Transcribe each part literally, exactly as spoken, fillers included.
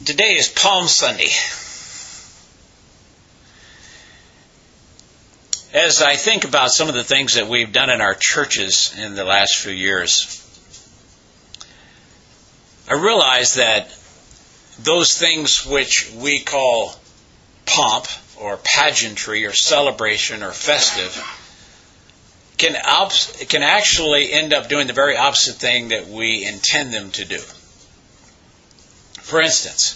Today is Palm Sunday. As I think about some of the things that we've done in our churches in the last few years, I realize that those things which we call pomp or pageantry or celebration or festive can, op- can actually end up doing the very opposite thing that we intend them to do. For instance,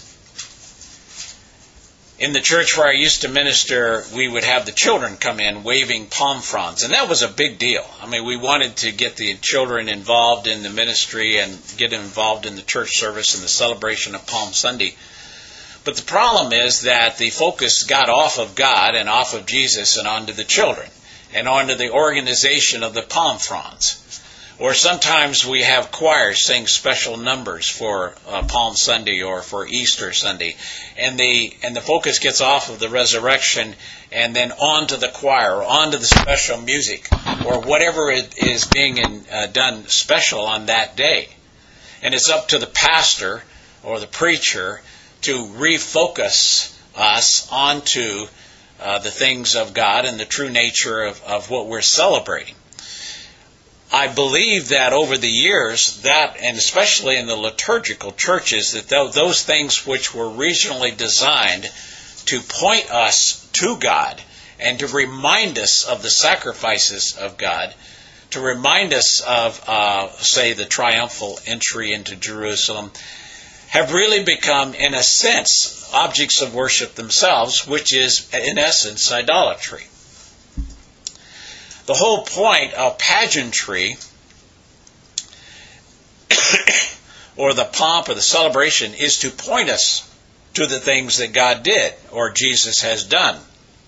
in the church where I used to minister, we would have the children come in waving palm fronds, and that was a big deal. I mean, we wanted to get the children involved in the ministry and get them involved in the church service and the celebration of Palm Sunday. But the problem is that the focus got off of God and off of Jesus and onto the children and onto the organization of the palm fronds. Or sometimes we have choirs sing special numbers for uh, Palm Sunday or for Easter Sunday, and the and the focus gets off of the resurrection and then onto the choir or onto the special music or whatever it is being in, uh, done special on that day. And it's up to the pastor or the preacher to refocus us onto uh, the things of God and the true nature of, of what we're celebrating. I believe that over the years, that, and especially in the liturgical churches, that those things which were regionally designed to point us to God and to remind us of the sacrifices of God, to remind us of, uh, say, the triumphal entry into Jerusalem, have really become, in a sense, objects of worship themselves, which is, in essence, idolatry. The whole point of pageantry or the pomp or the celebration is to point us to the things that God did or Jesus has done.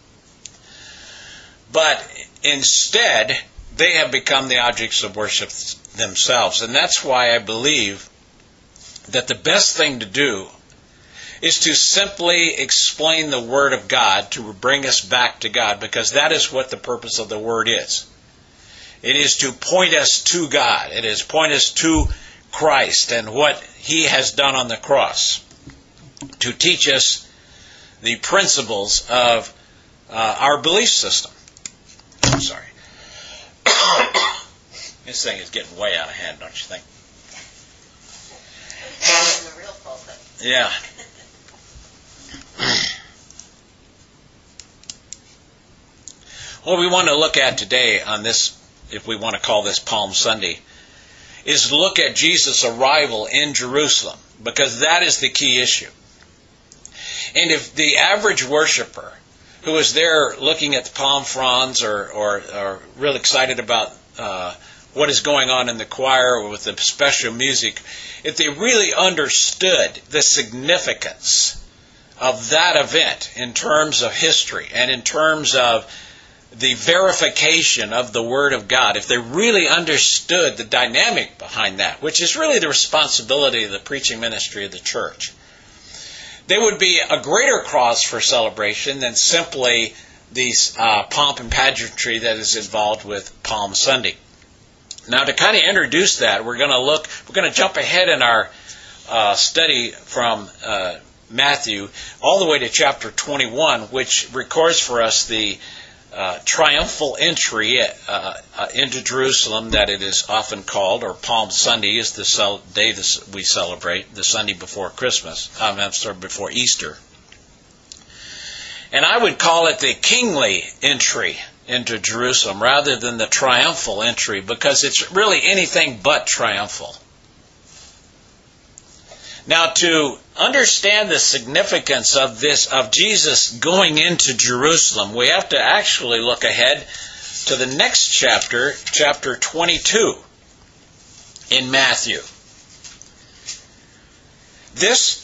But instead, they have become the objects of worship themselves. And that's why I believe that the best thing to do is to simply explain the Word of God to bring us back to God, because that is what the purpose of the Word is. It is to point us to God. It is point us to Christ and what He has done on the cross, to teach us the principles of uh, our belief system. I'm sorry. This thing is getting way out of hand, don't you think? In the real pulpit. Yeah. What we want to look at today on this, if we want to call this Palm Sunday, is look at Jesus' arrival in Jerusalem, because that is the key issue. And if the average worshiper who is there looking at the palm fronds or, or, or real excited about uh, what is going on in the choir or with the special music, if they really understood the significance of that event in terms of history and in terms of the verification of the Word of God, if they really understood the dynamic behind that, which is really the responsibility of the preaching ministry of the church, there would be a greater cause for celebration than simply the uh, pomp and pageantry that is involved with Palm Sunday. Now, to kind of introduce that, we're going to look, we're going to jump ahead in our uh, study from uh, Matthew all the way to chapter twenty-one, which records for us the uh, triumphal entry uh, uh, into Jerusalem that it is often called, or Palm Sunday is the cel- day this we celebrate, the Sunday before Christmas, um, I'm sorry, before Easter. And I would call it the kingly entry into Jerusalem rather than the triumphal entry, because it's really anything but triumphal. Now, to understand the significance of this, of Jesus going into Jerusalem, we have to actually look ahead to the next chapter, chapter twenty-two in Matthew. This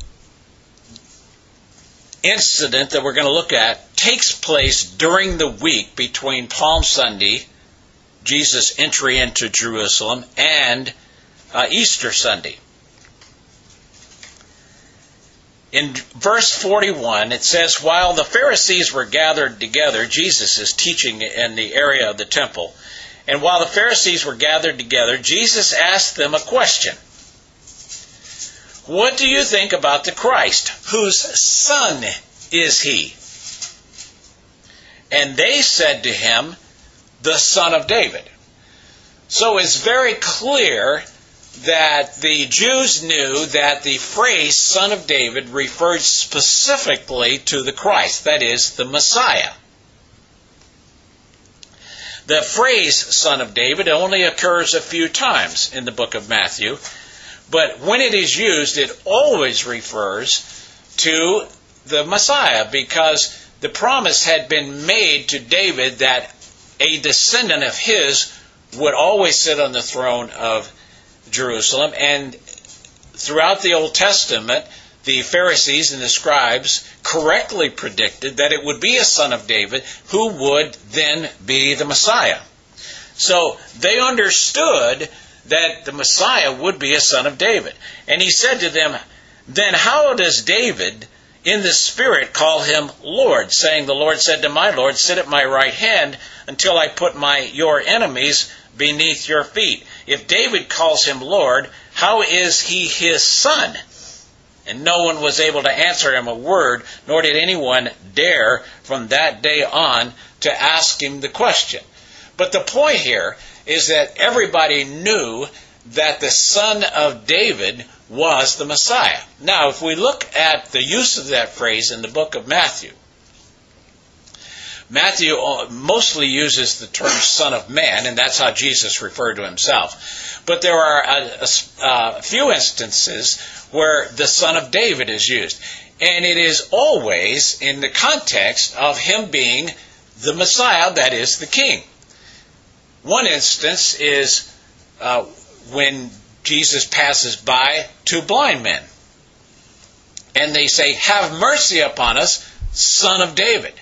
incident that we're going to look at takes place during the week between Palm Sunday, Jesus' entry into Jerusalem, and uh, Easter Sunday. In verse forty-one, it says, while the Pharisees were gathered together, Jesus is teaching in the area of the temple, and while the Pharisees were gathered together, Jesus asked them a question. what do you think about the Christ? Whose son is he? And they said to him, the son of David. So it's very clear that the Jews knew that the phrase son of David referred specifically to the Christ, that is, the Messiah. The phrase son of David only occurs a few times in the book of Matthew, but when it is used, it always refers to the Messiah, because the promise had been made to David that a descendant of his would always sit on the throne of Jerusalem. And throughout the Old Testament, the Pharisees and the scribes correctly predicted that it would be a son of David who would then be the Messiah. So they understood that the Messiah would be a son of David. And he said to them, then how does David in the Spirit call him Lord, saying, the Lord said to my Lord, sit at my right hand until I put my your enemies beneath your feet? If David calls him Lord, how is he his son? And no one was able to answer him a word, nor did anyone dare from that day on to ask him the question. But the point here is that everybody knew that the son of David was the Messiah. Now, if we look at the use of that phrase in the book of Matthew, Matthew mostly uses the term son of man, and that's how Jesus referred to himself. But there are a, a, a few instances where the son of David is used. And it is always in the context of him being the Messiah, that is, the king. One instance is uh, when Jesus passes by two blind men. And they say, have mercy upon us, son of David.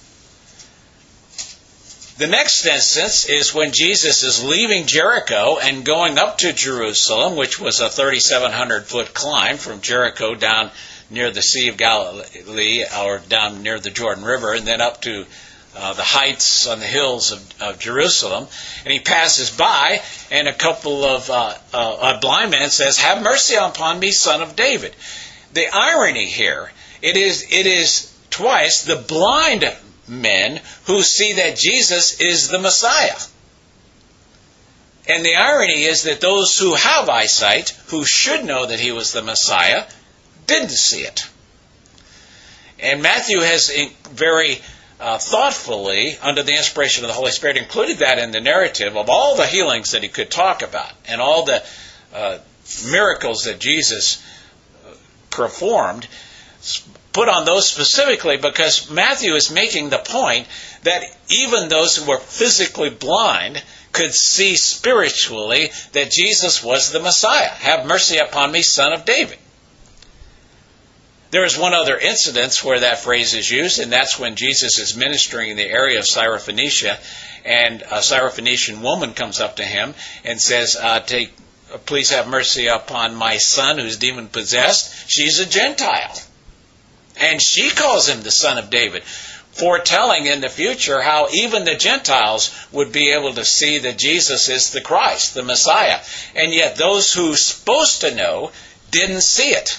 The next instance is when Jesus is leaving Jericho and going up to Jerusalem, which was a thirty-seven hundred foot climb from Jericho down near the Sea of Galilee, or down near the Jordan River, and then up to uh, the heights on the hills of, of Jerusalem. And he passes by, and a couple of uh, uh, a blind man says, have mercy upon me, son of David. The irony here, it is it is twice the blind men who see that Jesus is the Messiah. And the irony is that those who have eyesight, who should know that he was the Messiah, didn't see it. And Matthew has very uh, thoughtfully, under the inspiration of the Holy Spirit, included that in the narrative of all the healings that he could talk about and all the uh, miracles that Jesus performed, put on those specifically because Matthew is making the point that even those who were physically blind could see spiritually that Jesus was the Messiah. Have mercy upon me, son of David. There is one other incident where that phrase is used, and that's when Jesus is ministering in the area of Syrophoenicia, and a Syrophoenician woman comes up to him and says, uh, take, please have mercy upon my son who's demon-possessed. She's a Gentile. And she calls him the son of David, foretelling in the future how even the Gentiles would be able to see that Jesus is the Christ, the Messiah. And yet those who are supposed to know didn't see it.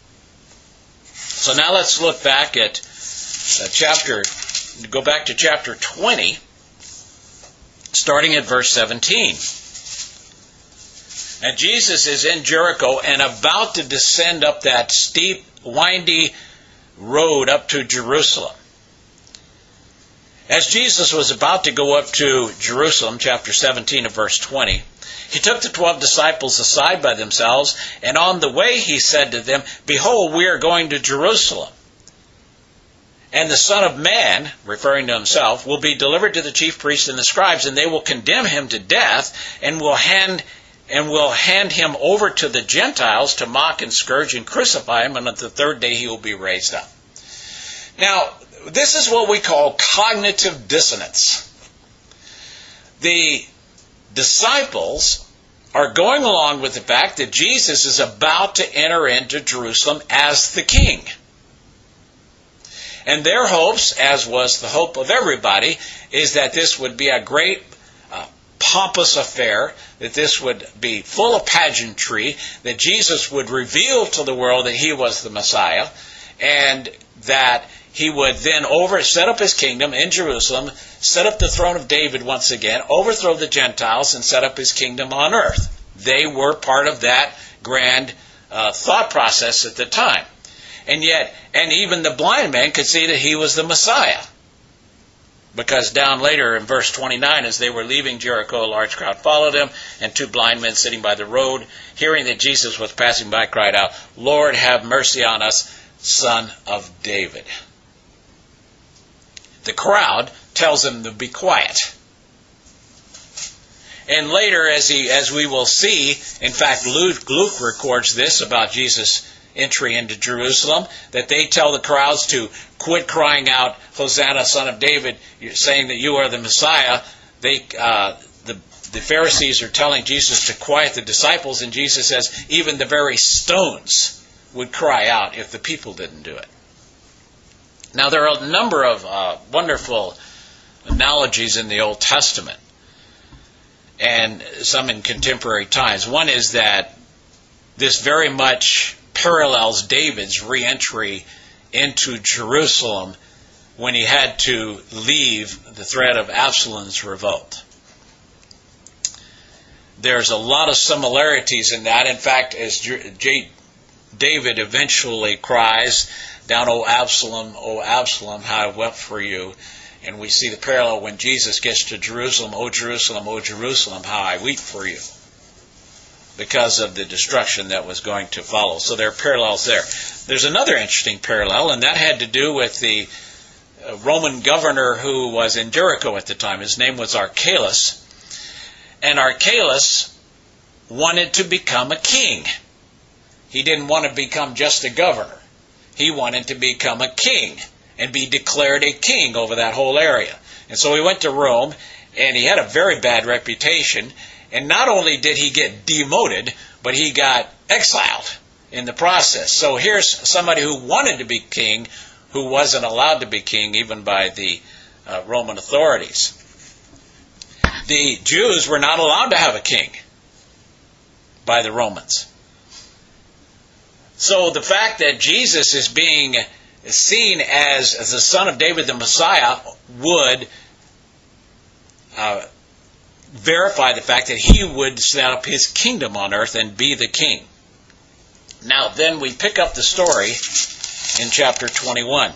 So now let's look back at uh, chapter, go back to chapter twenty, starting at verse seventeen. And Jesus is in Jericho and about to descend up that steep, windy road up to Jerusalem. As Jesus was about to go up to Jerusalem, chapter seventeen of verse twenty, he took the twelve disciples aside by themselves, and on the way he said to them, behold, we are going to Jerusalem. And the Son of Man, referring to himself, will be delivered to the chief priests and the scribes, and they will condemn him to death, and will hand and will hand him over to the Gentiles to mock and scourge and crucify him, and on the third day he will be raised up. Now, this is what we call cognitive dissonance. The disciples are going along with the fact that Jesus is about to enter into Jerusalem as the king. And their hopes, as was the hope of everybody, is that this would be a great uh, pompous affair, that this would be full of pageantry, that Jesus would reveal to the world that he was the Messiah, and that he would then over set up his kingdom in Jerusalem, set up the throne of David once again, overthrow the Gentiles, and set up his kingdom on earth. They were part of that grand uh, thought process at the time. And yet, and even the blind man could see that he was the Messiah. Because down later in verse twenty-nine, as they were leaving Jericho, a large crowd followed him, and two blind men sitting by the road, hearing that Jesus was passing by, cried out, "Lord, have mercy on us, Son of David." The crowd tells him to be quiet. And later, as he, as we will see, in fact, Luke, Luke records this about Jesus' entry into Jerusalem, that they tell the crowds to quit crying out, "Hosanna, Son of David," saying that you are the Messiah. They, uh, the, the Pharisees are telling Jesus to quiet the disciples, and Jesus says even the very stones would cry out if the people didn't do it. Now, there are a number of uh, wonderful analogies in the Old Testament, and some in contemporary times. One is that this very much parallels David's re-entry into Jerusalem when he had to leave the threat of Absalom's revolt. There's a lot of similarities in that. In fact, as J- J- David eventually cries, "Down, O Absalom, O Absalom, how I wept for you." And we see the parallel when Jesus gets to Jerusalem, "O Jerusalem, O Jerusalem, how I weep for you," because of the destruction that was going to follow. So there are parallels there. There's another interesting parallel, and that had to do with the Roman governor who was in Jericho at the time. His name was Archelaus. And Archelaus wanted to become a king. He didn't want to become just a governor. He wanted to become a king and be declared a king over that whole area. And so he went to Rome, and he had a very bad reputation. And not only did he get demoted, but he got exiled in the process. So here's somebody who wanted to be king, who wasn't allowed to be king even by the uh, Roman authorities. The Jews were not allowed to have a king by the Romans. So the fact that Jesus is being seen as, as the Son of David, the Messiah, would uh, verify the fact that he would set up his kingdom on earth and be the king. Now, then we pick up the story in chapter twenty-one.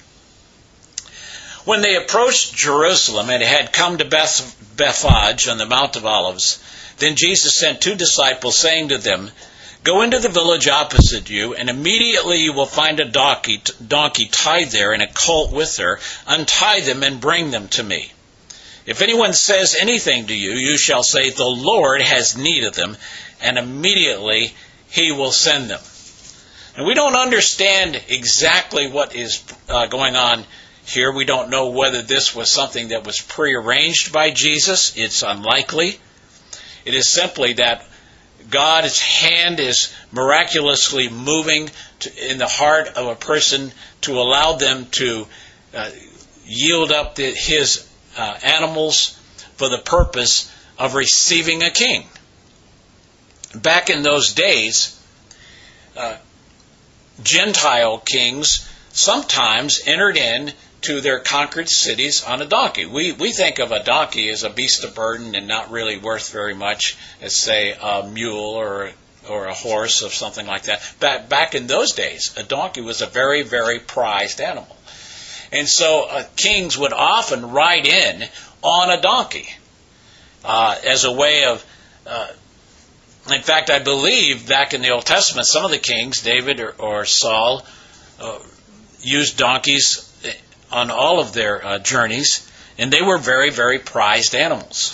When they approached Jerusalem and had come to Beth, Bethphage on the Mount of Olives, then Jesus sent two disciples, saying to them, "Go into the village opposite you, and immediately you will find a donkey, donkey tied there and a colt with her. Untie them and bring them to me. If anyone says anything to you, you shall say, 'The Lord has need of them,' and immediately he will send them." And we don't understand exactly what is uh, going on here. We don't know whether this was something that was prearranged by Jesus. It's unlikely. It is simply that God's hand is miraculously moving to, in the heart of a person to allow them to uh, yield up the, his uh, animals for the purpose of receiving a king. Back in those days, uh, Gentile kings sometimes entered in to their conquered cities on a donkey. We we think of a donkey as a beast of burden and not really worth very much as, say, a mule or or a horse or something like that. Back, back in those days, a donkey was a very, very prized animal. And so uh, kings would often ride in on a donkey uh, as a way of... Uh, in fact, I believe back in the Old Testament, some of the kings, David or, or Saul, uh, used donkeys on all of their uh, journeys, and they were very, very prized animals.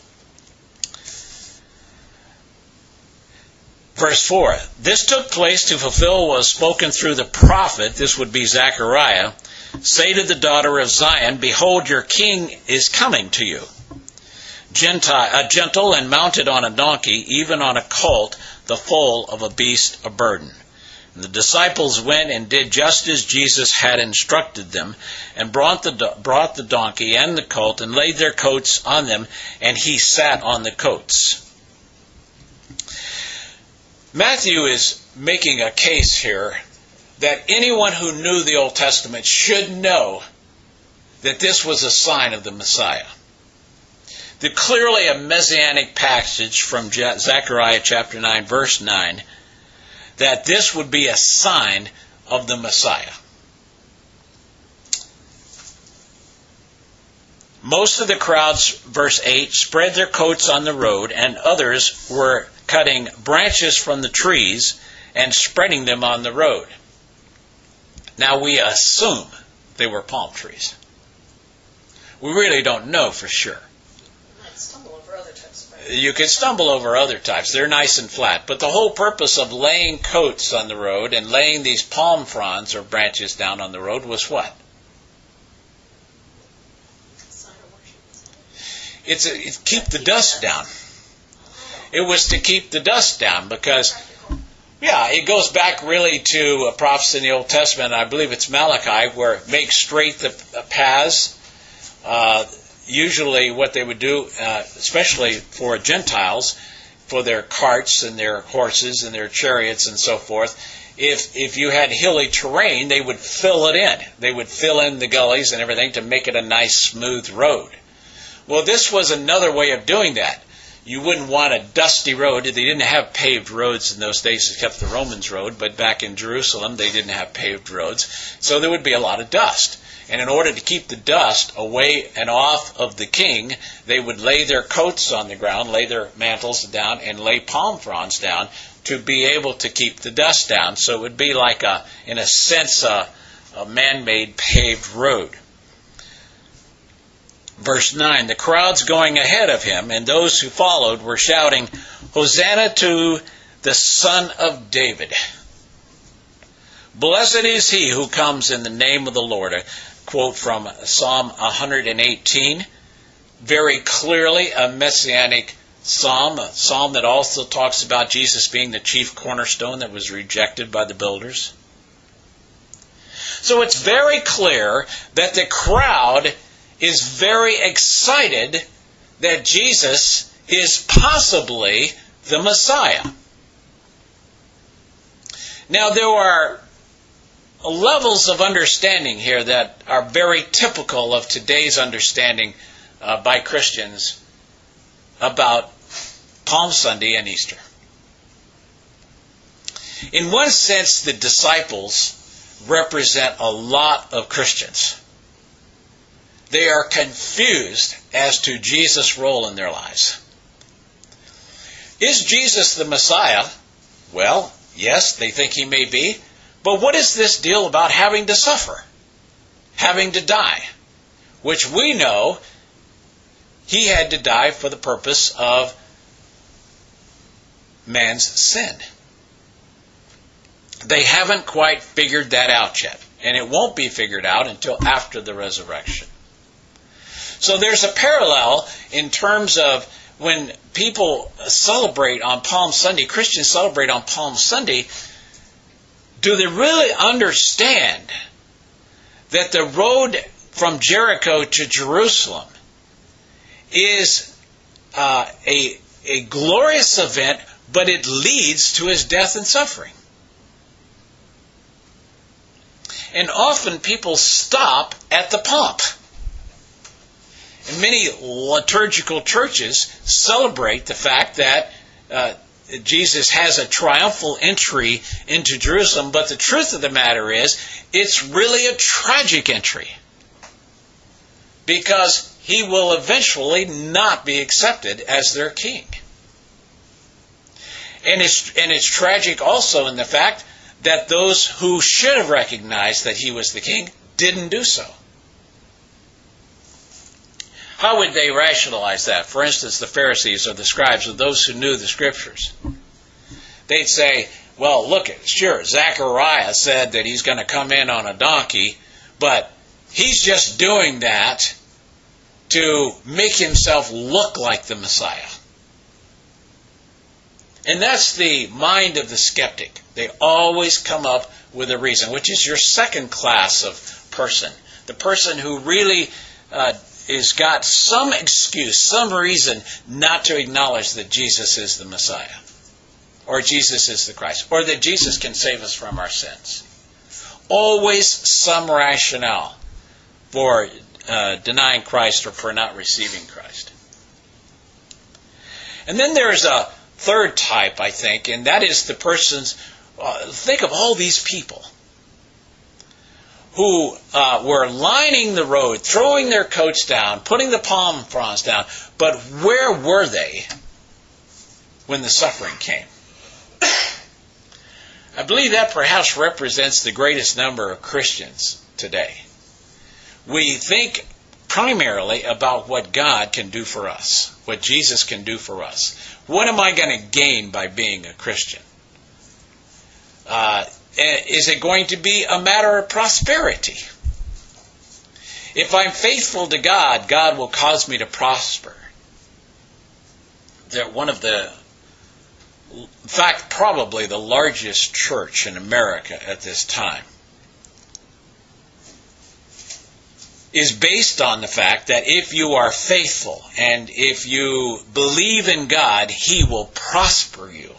Verse four, "This took place to fulfill what was spoken through the prophet," this would be Zechariah, "say to the daughter of Zion, Behold, your king is coming to you. Gentile, uh, gentle and mounted on a donkey, even on a colt, the foal of a beast of burden." And the disciples went and did just as Jesus had instructed them, and brought the, brought the donkey and the colt, and laid their coats on them, and he sat on the coats. Matthew is making a case here that anyone who knew the Old Testament should know that this was a sign of the Messiah. The clearly a messianic passage from Zechariah chapter nine, verse nine, that this would be a sign of the Messiah. Most of the crowds, verse eight, spread their coats on the road, and others were cutting branches from the trees and spreading them on the road. Now we assume they were palm trees. We really don't know for sure. You could stumble over other types. They're nice and flat. But the whole purpose of laying coats on the road and laying these palm fronds or branches down on the road was what? It's a, it keep the dust down. It was to keep the dust down because, yeah, it goes back really to a prophecy in the Old Testament. I believe it's Malachi, where make straight the paths. Uh, Usually what they would do, uh, especially for Gentiles, for their carts and their horses and their chariots and so forth, if if you had hilly terrain, they would fill it in. They would fill in the gullies and everything to make it a nice smooth road. Well, this was another way of doing that. You wouldn't want a dusty road. They didn't have paved roads in those days except the Romans road, but back in Jerusalem they didn't have paved roads. So there would be a lot of dust. And in order to keep the dust away and off of the king, they would lay their coats on the ground, lay their mantles down, and lay palm fronds down to be able to keep the dust down. So it would be like, a, in a sense, a, a man-made paved road. Verse nine, the crowds going ahead of him and those who followed were shouting, Hosanna to the Son of David. Blessed is he who comes in the name of the Lord. A quote from Psalm one eighteen. Very clearly a messianic psalm, a psalm that also talks about Jesus being the chief cornerstone that was rejected by the builders. So it's very clear that the crowd is very excited that Jesus is possibly the Messiah. Now there are levels of understanding here that are very typical of today's understanding uh, by Christians about Palm Sunday and Easter. In one sense, the disciples represent a lot of Christians. They are confused as to Jesus' role in their lives. Is Jesus the Messiah? Well, yes, they think he may be. But what is this deal about having to suffer? Having to die? Which we know he had to die for the purpose of man's sin. They haven't quite figured that out yet. And it won't be figured out until after the resurrection. So there's a parallel in terms of when people celebrate on Palm Sunday, Christians celebrate on Palm Sunday, do they really understand that the road from Jericho to Jerusalem is uh, a, a glorious event, but it leads to his death and suffering? And often people stop at the pomp. And many liturgical churches celebrate the fact that uh, Jesus has a triumphal entry into Jerusalem, but the truth of the matter is, it's really a tragic entry. Because he will eventually not be accepted as their king. And it's, and it's tragic also in the fact that those who should have recognized that he was the king didn't do so. How would they rationalize that? For instance, the Pharisees or the scribes or those who knew the Scriptures. They'd say, well, look, sure, Zechariah said that he's going to come in on a donkey, but he's just doing that to make himself look like the Messiah. And that's the mind of the skeptic. They always come up with a reason, which is your second class of person. The person who really uh, is got some excuse, some reason not to acknowledge that Jesus is the Messiah, or Jesus is the Christ, or that Jesus can save us from our sins. Always some rationale for uh, denying Christ or for not receiving Christ. And then there's a third type, I think, and that is the persons, uh, think of all these people who uh, were lining the road, throwing their coats down, putting the palm fronds down, but where were they when the suffering came? I believe that perhaps represents the greatest number of Christians today. We think primarily about what God can do for us, what Jesus can do for us. What am I going to gain by being a Christian? Uh, is it going to be a matter of prosperity? If I'm faithful to God, God will cause me to prosper. That one of the In fact, probably the largest church in America at this time is based on the fact that if you are faithful and if you believe in God, He will prosper you.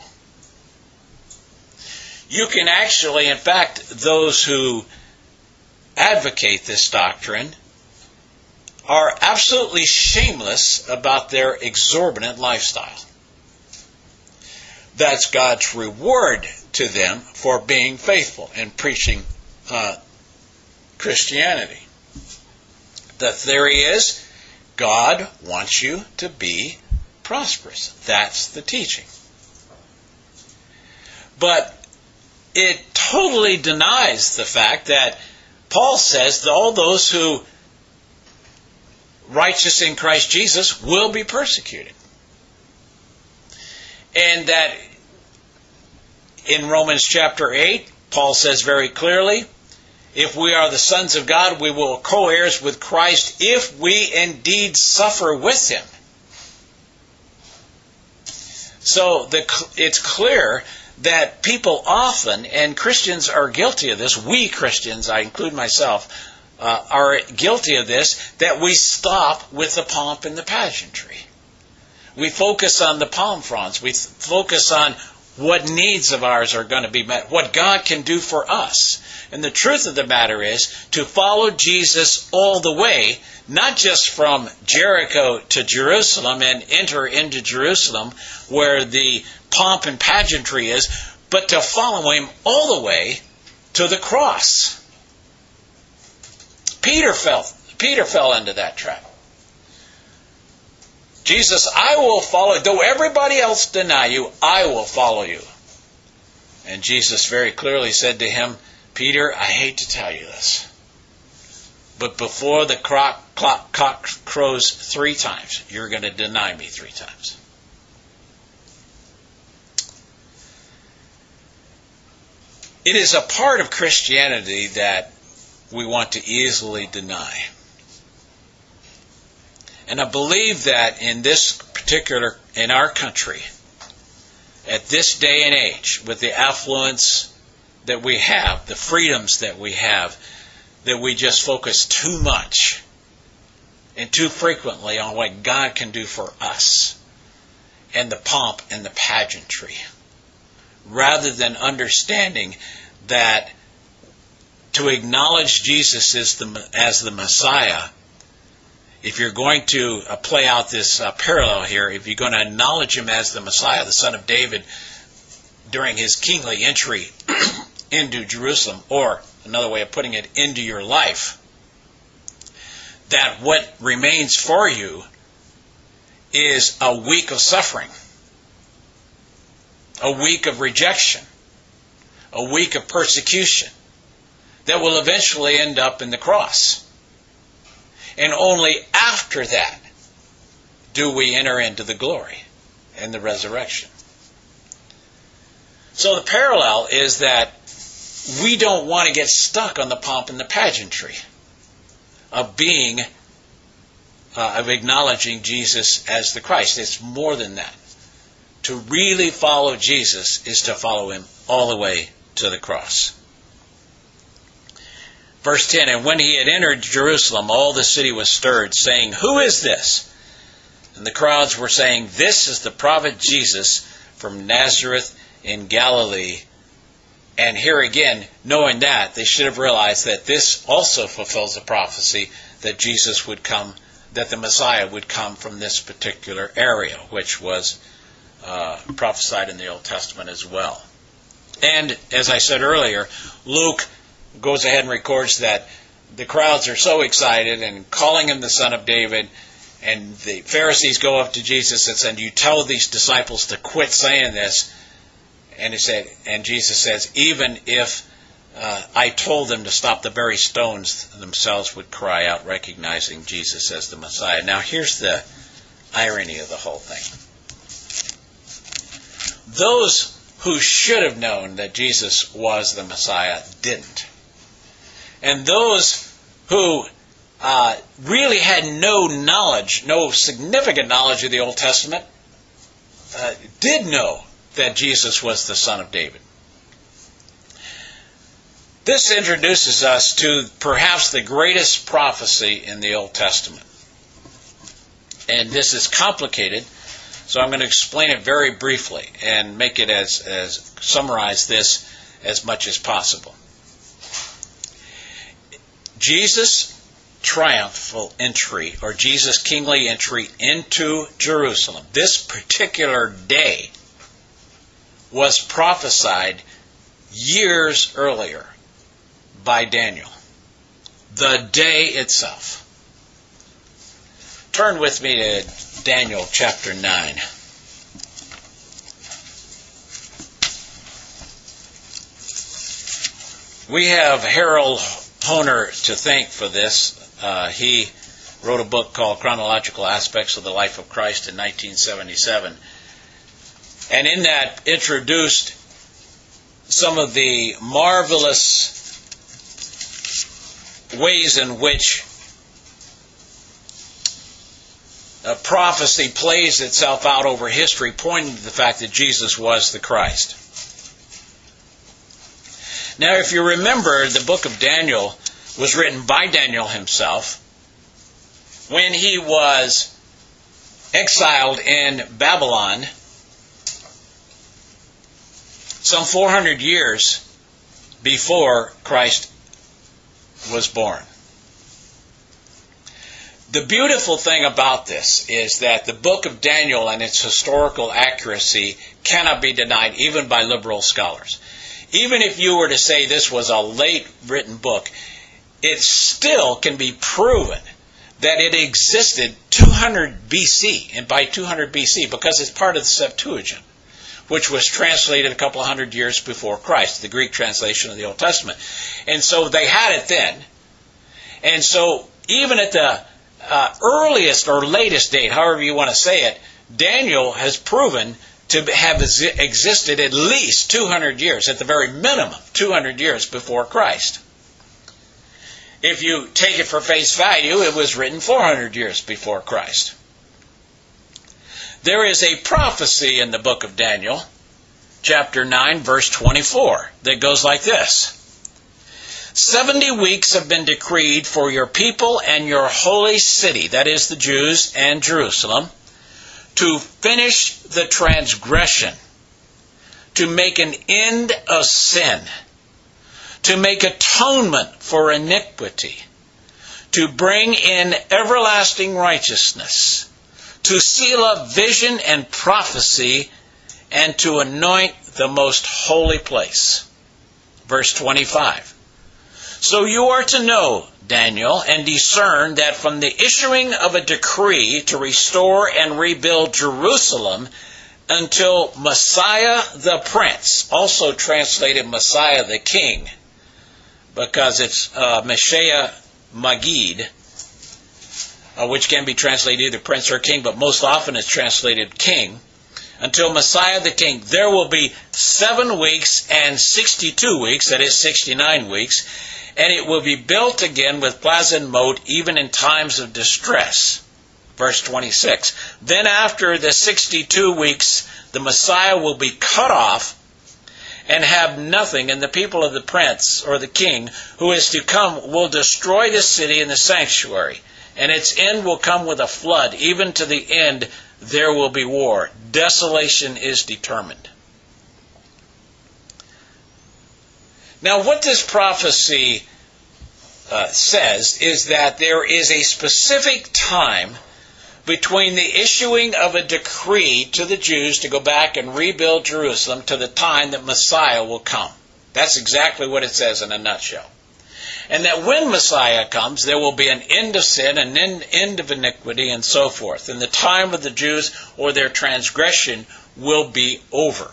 You can actually, in fact, those who advocate this doctrine are absolutely shameless about their exorbitant lifestyle. That's God's reward to them for being faithful and preaching uh, Christianity. The theory is God wants you to be prosperous. That's the teaching. But it totally denies the fact that Paul says that all those who righteous in Christ Jesus will be persecuted. And that in Romans chapter eight, Paul says very clearly, if we are the sons of God, we will co-heirs with Christ if we indeed suffer with Him. So the, it's clear that people often, and Christians are guilty of this, we Christians, I include myself, uh, are guilty of this, that we stop with the pomp and the pageantry. We focus on the palm fronds. We focus on what needs of ours are going to be met, what God can do for us. And the truth of the matter is to follow Jesus all the way, not just from Jericho to Jerusalem and enter into Jerusalem where the pomp and pageantry is, but to follow Him all the way to the cross. Peter fell, Peter fell into that trap. Jesus, I will follow, though everybody else deny you, I will follow you. And Jesus very clearly said to him, Peter, I hate to tell you this, but before the cock, cock, cock crows three times, you're going to deny me three times. It is a part of Christianity that we want to easily deny. And I believe that in this particular, in our country, at this day and age, with the affluence that we have, the freedoms that we have, that we just focus too much and too frequently on what God can do for us and the pomp and the pageantry, rather than understanding that to acknowledge Jesus as the, as the Messiah, if you're going to uh, play out this uh, parallel here, if you're going to acknowledge Him as the Messiah, the Son of David, during His kingly entry into Jerusalem, or another way of putting it, into your life, that what remains for you is a week of suffering, a week of rejection, a week of persecution that will eventually end up in the cross. And only after that do we enter into the glory and the resurrection. So the parallel is that we don't want to get stuck on the pomp and the pageantry of being, uh, of acknowledging Jesus as the Christ. It's more than that. to really follow Jesus is to follow him all the way to the cross. Verse ten, and when he had entered Jerusalem, all the city was stirred, saying, who is this? And the crowds were saying, this is the prophet Jesus from Nazareth in Galilee. And here again, knowing that, they should have realized that this also fulfills the prophecy that Jesus would come, that the Messiah would come from this particular area, which was uh, prophesied in the Old Testament as well. And, as I said earlier, Luke goes ahead and records that the crowds are so excited and calling him the Son of David, and the Pharisees go up to Jesus and say, you tell these disciples to quit saying this. And he said, and Jesus says, even if uh, I told them to stop, the very stones themselves would cry out, recognizing Jesus as the Messiah. Now here's the irony of the whole thing. Those who should have known that Jesus was the Messiah didn't. And those who uh, really had no knowledge, no significant knowledge of the Old Testament, uh, did know that Jesus was the Son of David. This introduces us to perhaps the greatest prophecy in the Old Testament. And this is complicated, so I'm going to explain it very briefly and make it as, as summarize this as much as possible. Jesus' triumphal entry, or Jesus' kingly entry into Jerusalem, this particular day, was prophesied years earlier by Daniel. The day itself. Turn with me to Daniel chapter nine. We have Harold Hoehner to thank for this. Uh, he wrote a book called Chronological Aspects of the Life of Christ in nineteen seventy-seven. And in that introduced some of the marvelous ways in which a prophecy plays itself out over history, pointing to the fact that Jesus was the Christ. Now, if you remember, the book of Daniel was written by Daniel himself when he was exiled in Babylon some four hundred years before Christ was born. The beautiful thing about this is that the book of Daniel and its historical accuracy cannot be denied even by liberal scholars. Even if you were to say this was a late written book, it still can be proven that it existed two hundred B C, and by two hundred B C, because it's part of the Septuagint, which was translated a couple of hundred years before Christ, the Greek translation of the Old Testament. And so they had it then. And so even at the uh, earliest or latest date, however you want to say it, Daniel has proven to have existed at least two hundred years, at the very minimum, two hundred years before Christ. If you take it for face value, it was written four hundred years before Christ. There is a prophecy in the book of Daniel, chapter nine, verse twenty-four, that goes like this. Seventy weeks have been decreed for your people and your holy city, that is the Jews and Jerusalem, to finish the transgression, to make an end of sin, to make atonement for iniquity, to bring in everlasting righteousness, to seal up vision and prophecy, and to anoint the most holy place. Verse twenty-five. So you are to know, Daniel, and discern that from the issuing of a decree to restore and rebuild Jerusalem until Messiah the Prince, also translated Messiah the King, because it's uh, Messiah Magid, uh, which can be translated either Prince or King, but most often it's translated King, until Messiah the King, there will be seven weeks and sixty-two weeks, that is sixty-nine weeks, and it will be built again with plaza and moat even in times of distress. Verse twenty-six, then after the sixty-two weeks, the Messiah will be cut off and have nothing, and the people of the prince or the king who is to come will destroy the city and the sanctuary, and its end will come with a flood. Even to the end there will be war. Desolation is determined. Now what this prophecy uh, says is that there is a specific time between the issuing of a decree to the Jews to go back and rebuild Jerusalem to the time that Messiah will come. That's exactly what it says in a nutshell. And that when Messiah comes, there will be an end of sin, an end of iniquity, and so forth. And the time of the Jews or their transgression will be over.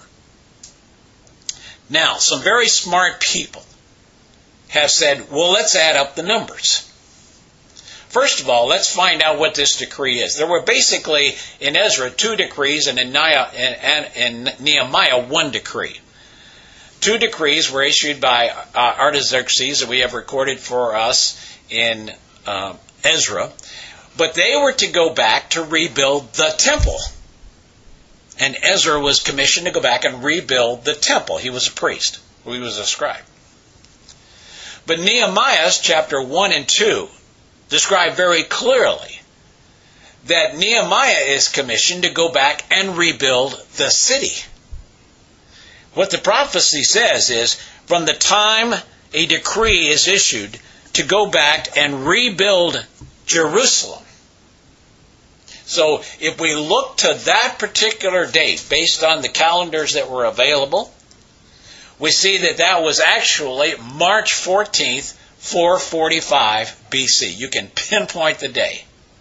Now, some very smart people have said, well, let's add up the numbers. First of all, let's find out what this decree is. There were basically, in Ezra, two decrees, and in Nehemiah, one decree. Two decrees were issued by uh, Artaxerxes that we have recorded for us in uh, Ezra. But they were to go back to rebuild the temple. And Ezra was commissioned to go back and rebuild the temple. He was a priest. He was a scribe. But Nehemiah's chapter one and two describe very clearly that Nehemiah is commissioned to go back and rebuild the city. What the prophecy says is, from the time a decree is issued to go back and rebuild Jerusalem. So if we look to that particular date, based on the calendars that were available, we see that that was actually March fourteenth, four forty-five B C. You can pinpoint the day.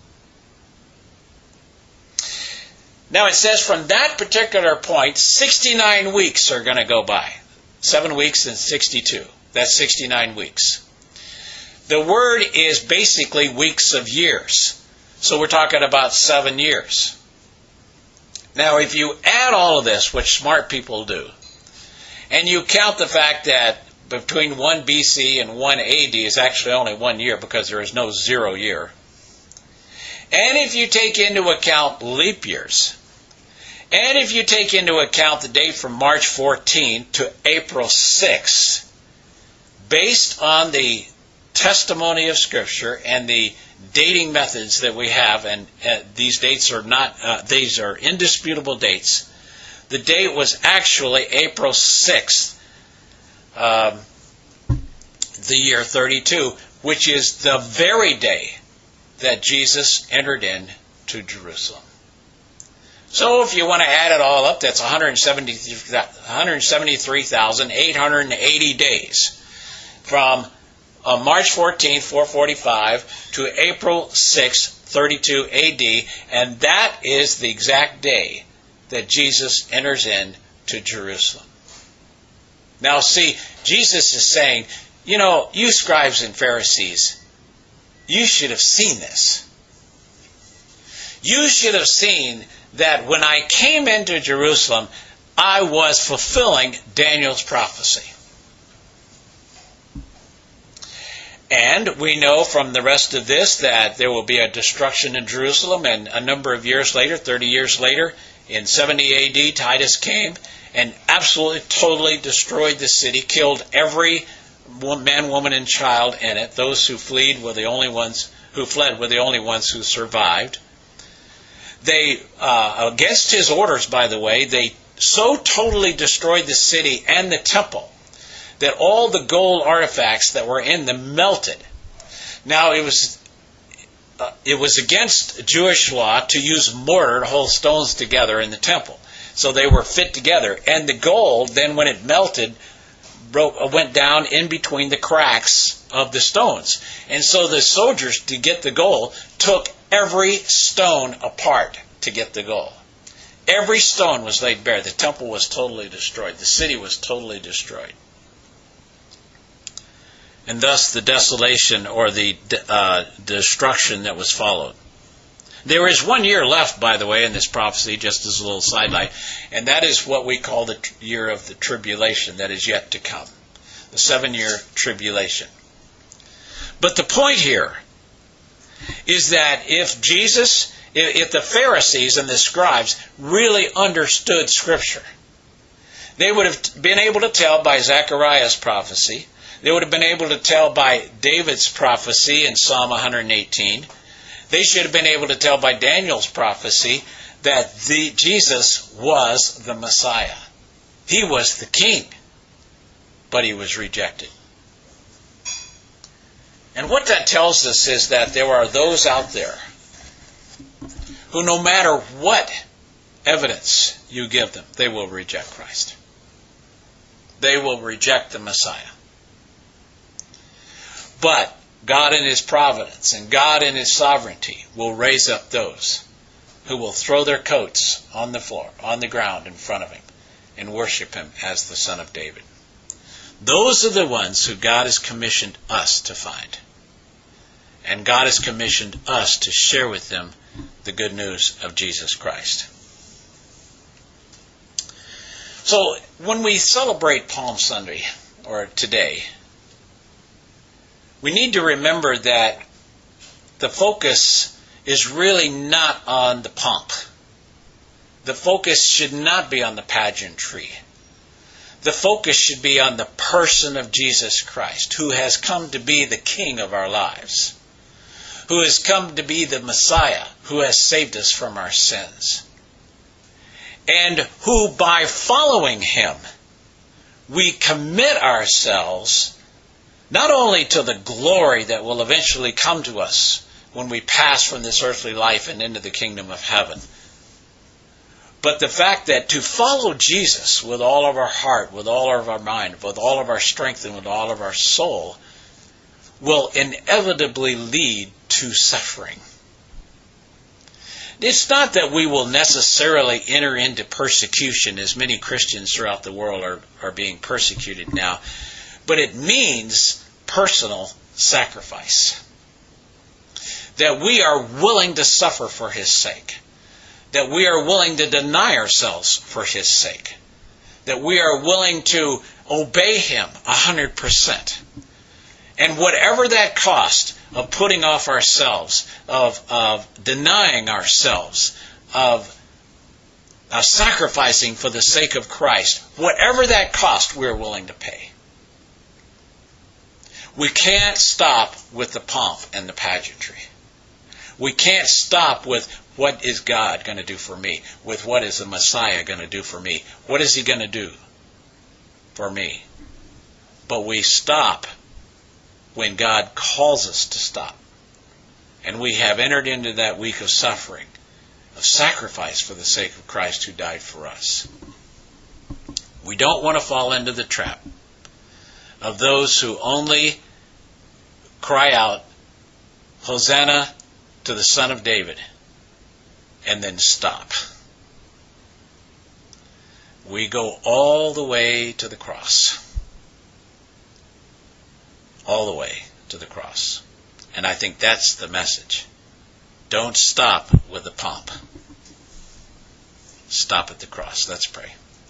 Now it says from that particular point, sixty-nine weeks are going to go by. Seven weeks and sixty-two. That's sixty-nine weeks. The word is basically weeks of years. So we're talking about seven years. Now if you add all of this, which smart people do, and you count the fact that between one B C and one A D is actually only one year because there is no zero year. And if you take into account leap years, and if you take into account the date from March fourteenth to April sixth, based on the testimony of Scripture and the dating methods that we have, and uh, these dates are not, uh, these are indisputable dates, the date was actually April sixth, um, the year thirty-two, which is the very day that Jesus entered into Jerusalem. So if you want to add it all up, that's one hundred seventy-three thousand eight hundred eighty days from uh, March fourteenth, four forty-five to April sixth, thirty-two A D, and that is the exact day that Jesus enters into Jerusalem. Now see, Jesus is saying, you know, you scribes and Pharisees, you should have seen this. You should have seen that when I came into Jerusalem, I was fulfilling Daniel's prophecy. And we know from the rest of this that there will be a destruction in Jerusalem, and a number of years later, thirty years later, in seventy A D, Titus came and absolutely, totally destroyed the city, killed every man, woman, and child in it. Those who fled were the only ones who fled were the only ones who survived. They, uh, against his orders, by the way, they so totally destroyed the city and the temple that all the gold artifacts that were in them melted. Now, it was uh, it was against Jewish law to use mortar to hold stones together in the temple. So they were fit together. And the gold, then when it melted, broke, went down in between the cracks of the stones. And so the soldiers, to get the gold, took every stone apart to get the gold. Every stone was laid bare. The temple was totally destroyed. The city was totally destroyed. And thus the desolation or the uh, destruction that was followed. There is one year left, by the way, in this prophecy, just as a little sidelight, and that is what we call the year of the tribulation that is yet to come. The seven-year tribulation. But the point here is that if Jesus If, if the Pharisees and the scribes really understood Scripture, they would have been able to tell by Zechariah's prophecy. They would have been able to tell by David's prophecy in Psalm one eighteen. They should have been able to tell by Daniel's prophecy that the, Jesus was the Messiah. He was the king, but he was rejected. And what that tells us is that there are those out there who, no matter what evidence you give them, they will reject Christ. They will reject the Messiah. But God in His providence and God in His sovereignty will raise up those who will throw their coats on the floor, on the ground in front of Him, and worship Him as the Son of David. Those are the ones who God has commissioned us to find. And God has commissioned us to share with them the good news of Jesus Christ. So when we celebrate Palm Sunday, or today, we need to remember that the focus is really not on the pomp. The focus should not be on the pageantry. The focus should be on the person of Jesus Christ, who has come to be the King of our lives, who has come to be the Messiah, who has saved us from our sins, and who, by following Him, we commit ourselves not only to the glory that will eventually come to us when we pass from this earthly life and into the kingdom of heaven, but the fact that to follow Jesus with all of our heart, with all of our mind, with all of our strength, and with all of our soul will inevitably lead to suffering. It's not that we will necessarily enter into persecution, as many Christians throughout the world are, are being persecuted now, but it means personal sacrifice. That we are willing to suffer for His sake. That we are willing to deny ourselves for His sake. That we are willing to obey Him a hundred percent. And whatever that cost of putting off ourselves, of, of denying ourselves, of uh, sacrificing for the sake of Christ, whatever that cost, we're willing to pay. We can't stop with the pomp and the pageantry. We can't stop with what is God going to do for me, with what is the Messiah going to do for me. What is He going to do for me? But we stop when God calls us to stop. And we have entered into that week of suffering, of sacrifice for the sake of Christ who died for us. We don't want to fall into the trap of those who only cry out, Hosanna to the Son of David, and then stop. We go all the way to the cross. All the way to the cross. And I think that's the message. Don't stop with the pomp. Stop at the cross. Let's pray.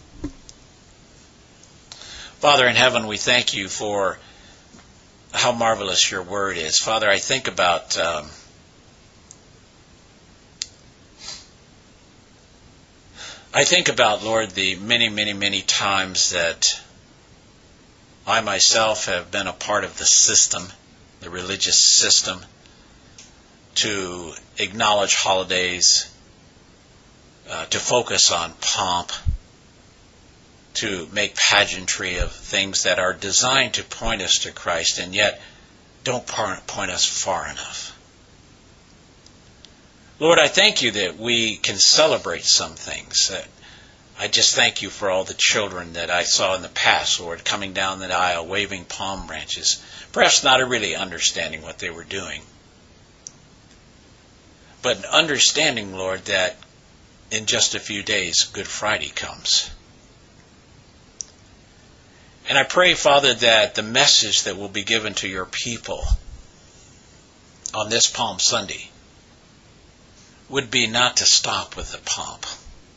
Father in heaven, we thank You for how marvelous Your word is. Father, I think about um, I think about, Lord, the many, many, many times that I myself have been a part of the system, the religious system, to acknowledge holidays, uh, to focus on pomp, to make pageantry of things that are designed to point us to Christ and yet don't point us far enough. Lord, I thank You that we can celebrate some things. I just thank You for all the children that I saw in the past, Lord, coming down the aisle, waving palm branches, perhaps not really understanding what they were doing, but understanding, Lord, that in just a few days, Good Friday comes. And I pray, Father, that the message that will be given to Your people on this Palm Sunday would be not to stop with the pomp,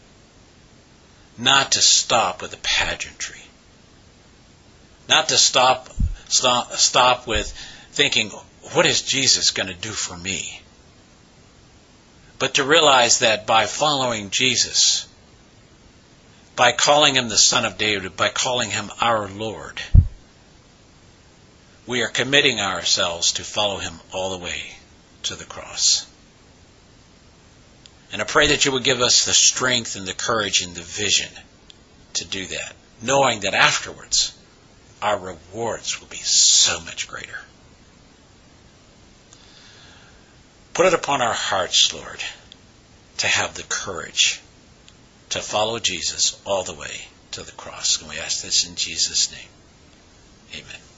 not to stop with the pageantry, not to stop, stop, stop with thinking, what is Jesus going to do for me? but to realize that by following Jesus, by calling him the Son of David, by calling him our Lord, we are committing ourselves to follow him all the way to the cross. And I pray that you would give us the strength and the courage and the vision to do that, knowing that afterwards our rewards will be so much greater. Put it upon our hearts, Lord, to have the courage to follow Jesus all the way to the cross. And we ask this in Jesus' name. Amen.